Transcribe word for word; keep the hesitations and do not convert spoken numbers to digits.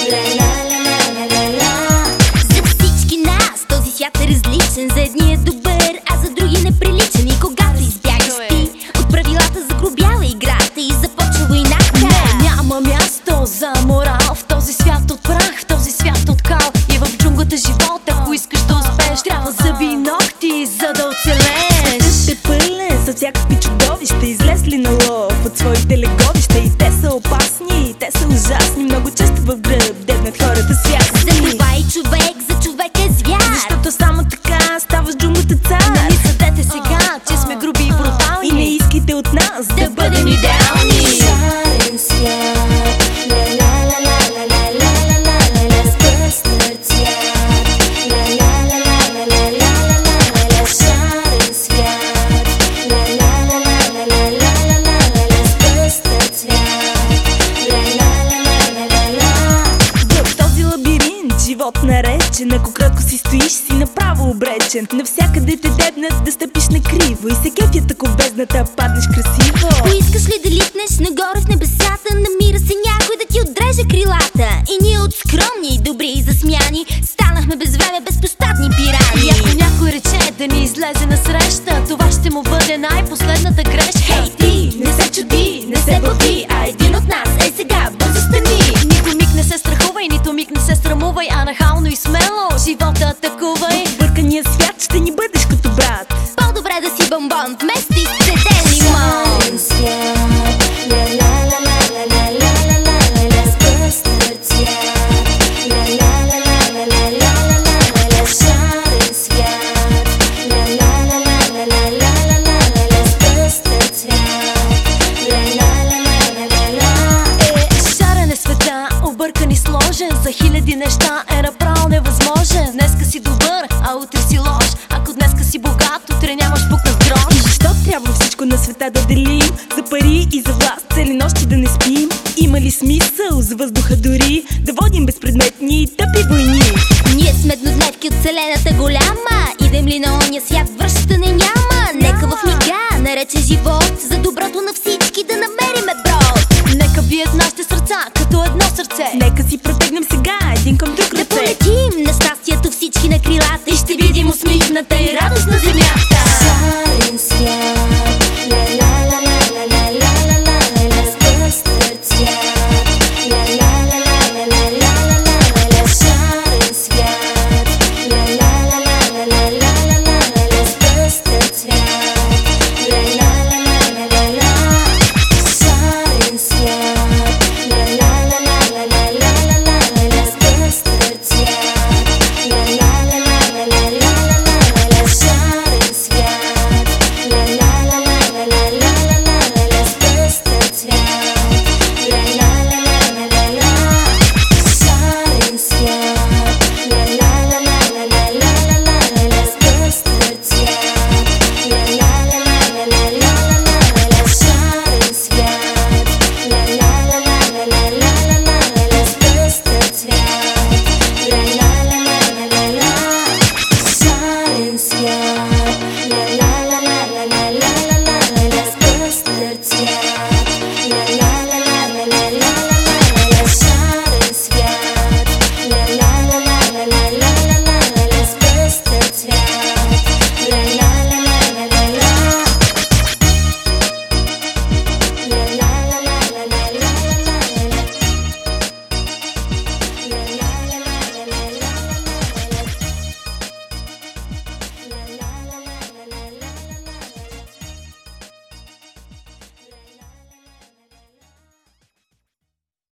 За всички нас този свят е различен. За едни е добър, а за други неприличен. И когато избягаш ти от правилата, загробява играта и започва войната. Не, няма място за морал в този свят от прах, в този свят от кал. И в джунглата живот, ако искаш да успееш, трябва зъби и ногти, за да оцелееш. Ще пълен с всякакви чудовища, излезли на лов от своите леговища. И те са опасни, те са ужасни, много често в гръб дебнат хората свясни. За това и човек, за човек е звяр, защото само така става с джунглата цар. Не ни съдете сега, че сме груби и брутални, и не искайте от нас да, да бъдем идеални. Шарен свят, ла-ла-ла-ла-ла-ла-ла-ла-ла, с пъстър цвят, ла-ла-ла-ла-ла-ла-ла-ла-ла, шарен свят, ла-ла-ла-ла-ла-ла-ла-ла-ла, с пъстър цвят, ла-ла-ла-ла-ла-ла. в този лабиринт живот наречен, ако кротко си стоиш, си направо обречен. Навсякъде те дебнат да стъпиш на криво и се кефят, ако в бездната паднеш красиво. Поискаш ли да литнеш нагоре в небесата, намира се някой да ти отреже крилата. И ние от скромни и добри и засмяни станахме без време безпощадни пирани. И ако някой рече да ни излезе на среща, това ще му бъде най-последната грешка. Хей, ти, не се чуди, не се боди, а един от нас е сега, бързо стани. Нито миг не се страхувай, нито миг не се срамувай, а нахално и смело живота атакувай. В бъркания свят ще ни бъдеш като брат. По-добре да си бомбон вместо изцеден лимон. Шарен свят, ла-ла-ла-ла-ла-ла-ла-ла-ла, с пъстър цвят, ла-ла-ла-ла-ла-ла-ла-ла-ла, шарен свят, ла-ла-ла-ла-ла-ла-ла-ла-ла, с пъстър цвят, ла-ла-ла-ла-ла-ла. Е, шарен е света, объркан и сложен, за хиляди неща е направо невъзможен. Днеска си добър, а утре си лош. Ако днеска си богат, утре нямаш пукнат грош. И защо трябва всичко на света да делим? За пари и за власт цели нощи да не спим? Има ли смисъл за въздуха дори да водим безпредметни и тъпи войни? Ние сме еднодневки от вселената голяма, идем ли на ония свят, връщане няма. Нека в мига, нарече живот, за доброто на всички да намериме брод. Нека бият нашите сърца като едно сърце. Нека си протегнем сега един към друг Да ръце. полетим на щастието всички на крилата и ще видим усмихната и